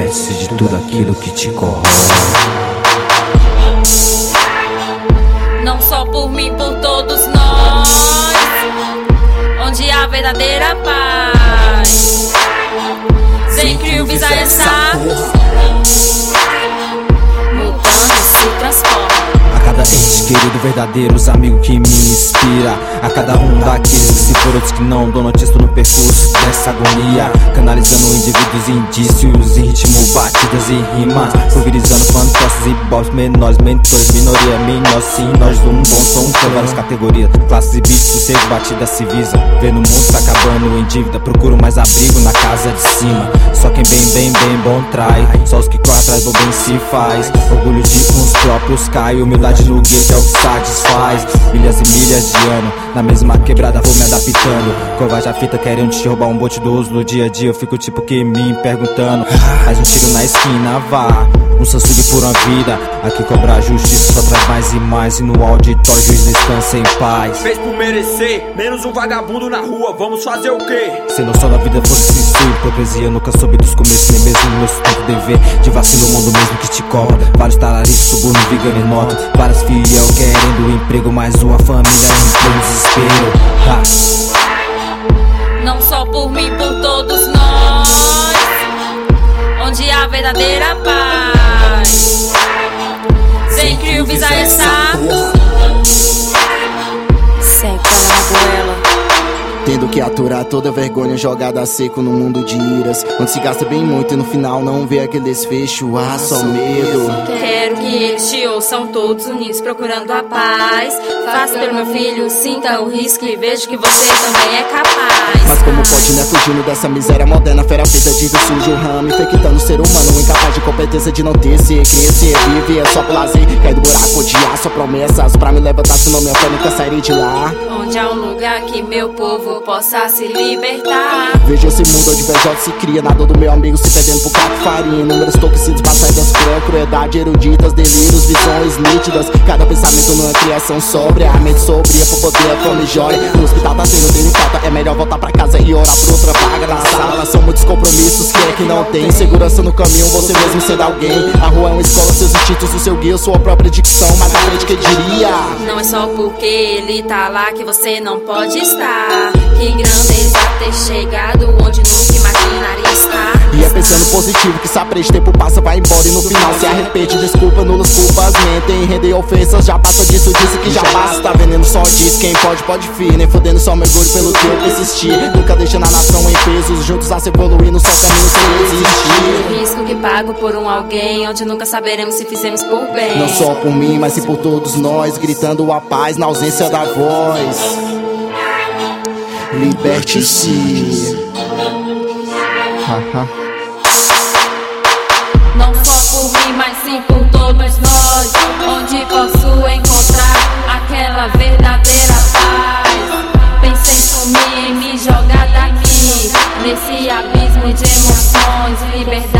Liberte-se de tudo aquilo que te corrói. Não só por mim, por todos nós, onde há verdadeira paz. Sempre o visa essa mudando se transforma. A cada ente querido, verdadeiros amigos que me inspira. A cada um daqueles que se foram, outros que não, dou notícia no percurso dessa agonia. Canalizando indivíduos, indícios em ritmo, batidas e rimas. Pulverizando fantoches e bobs menores, mentores, minoria, menor. Sim, nós um bom som com várias categorias, classes e beats, sossego, batida civiliza. Vendo o mundo tá acabando em dívida, procuro mais abrigo na casa de cima. Só quem bem bom trai, só os que correm atrás do bem se faz. Orgulho de uns próprios cai, humildade no gueto é o que satisfaz. Milhas e milhas de ano, na mesma quebrada vou me adaptando. Covarde a fita querendo te roubar um bote do uso no dia a dia. Eu fico tipo que me perguntando, faz um tiro na esquina, vá. Um Samsung por uma vida, aqui cobrar justiça só traz mais e mais. E no auditório juiz descansa em paz. Fez por merecer, menos um vagabundo na rua, vamos fazer o quê? Sem noção da vida, foda-se isso. Hipocrisia, nunca soube dos começos, nem mesmo no meu sustento dever. De vacilo, o mundo mesmo que te cobra. Vários talaritos, suborno, vigando em nota. Várias fiel querendo emprego, mas uma família em pleno desespero. Não só por mim, por todos nós, onde há verdadeira paz. Sempre o visa essa seca na goela. Tendo que aturar toda vergonha jogada a seco no mundo de iras, onde se gasta bem muito e no final não vê aquele desfecho. Ah, só medo. Quero que eles te ouçam todos unidos procurando a paz. Faça pelo meu filho, sinta o risco e veja que você também é capaz. Mas como pode, né, fugindo dessa miséria moderna, fera feita de sujo, ramo, infectando o ser humano, incapaz de competência de não ter, se crescer, vive é só por lazer, cai do buraco, odiar, só promessas pra me levantar, senão minha fé nunca sairei de lá. Onde há um lugar que meu povo possa se libertar. Vejo esse mundo onde invejoso se cria, nada do meu amigo se perdendo por caco farinha. Inúmeros toxicidos, passadas por crueldade, eruditas, delírios, visões nítidas. Cada pensamento numa criação sóbria, a mente sobria por poder, a fome jóia. No hospital tá sendo delicada, é melhor voltar pra casa e orar por outra vaga na sala. São muitos compromissos que é que não tem segurança no caminho, você mesmo sendo alguém. A rua é uma escola, seus instintos, o seu guia, sua própria dicção. Mas na frente que diria, não é só porque ele tá lá que você não pode estar. Que grandeza ter chegado onde nunca imaginaria estar. E é pensando positivo que se aprende, tempo passa, vai embora e no final se arrepende. Desculpa, nulas culpas, mentem, render ofensas. Já basta disso, disse que já basta. Veneno só diz, quem pode vir. Nem fodendo, só mergulho pelo que eu persistir. Nunca deixando a nação em pesos, juntos a se evoluir no seu caminho sem desistir. O risco que pago por um alguém, onde nunca saberemos se fizemos por bem. Não só por mim, mas sim por todos nós, gritando a paz na ausência da voz. Liberte-se. Não só por mim, mas sim por todos nós, onde posso encontrar aquela verdadeira paz. Pensei sumir em me jogar daqui, nesse abismo de emoções, liberdade.